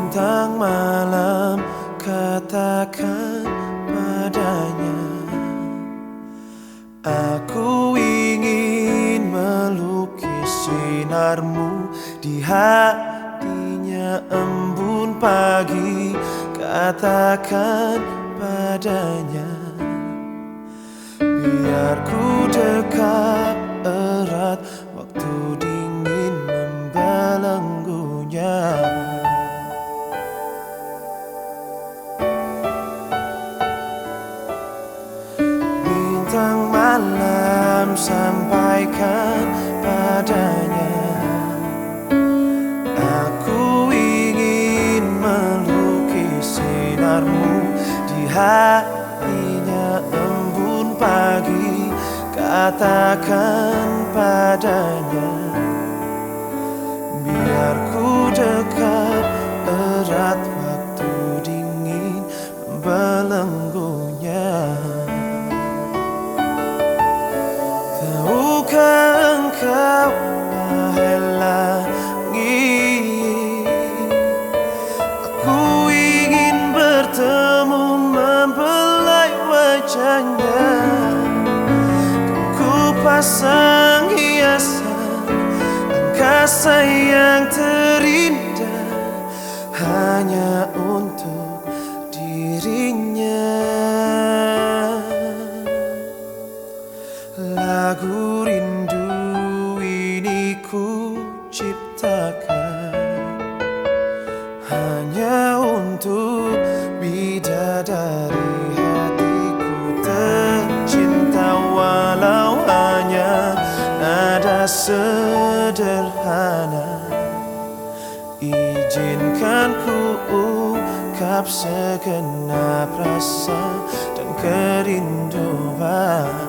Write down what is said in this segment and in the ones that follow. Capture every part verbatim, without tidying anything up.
bintang malam, katakan padanya, aku ingin melukis sinarmu di hatinya embun pagi. Katakan padanya, biar ku dekat erat waktu dingin membelenggunya. Bintang malam, sampaikan padanya, aku ingin melukis sinarmu di hatinya embun pagi. Katakan padanya, biar ku dekat erat waktu dingin membelenggunya. Tahukah engkau, wahai langit, aku ingin bertemu membelai wajahnya. Ku pasang hiasan angkasa yang terindah hanya untuk dirinya. Lagu rindu ini ku ciptakan hanya untuk bidadari hatiku tercinta, walau hanya nada sederhana. Izinkan ku ungkap segenap rasa dan kerinduan.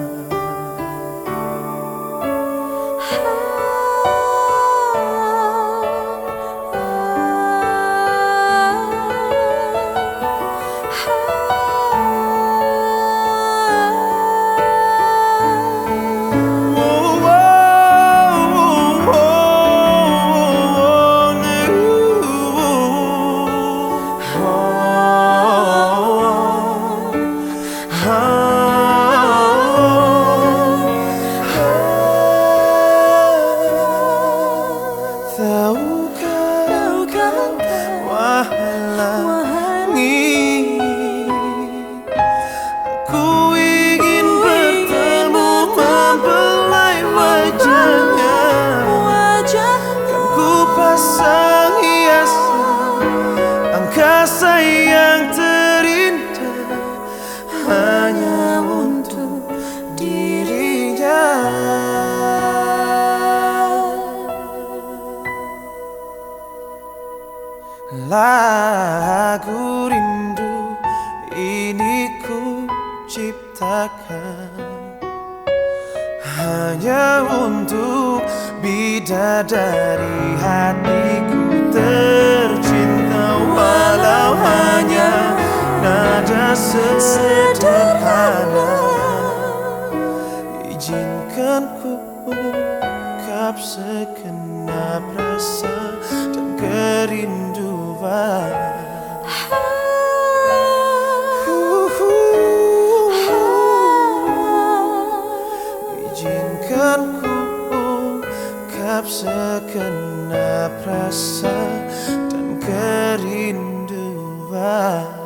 Tahukah, wahai langit, aku ingin bertemu membelai wajahnya. Kan ku pasang hiasan angkasa yang terindah hanya untuk dirinya. Lagu rindu ini ku ciptakan hanya untuk bidadari hatiku tercinta, walau hanya nada sederhana. Izinkan ku ungkap segenap rasa dan kerinduan. Izinkan ku ungkap segenap rasa dan kerinduan.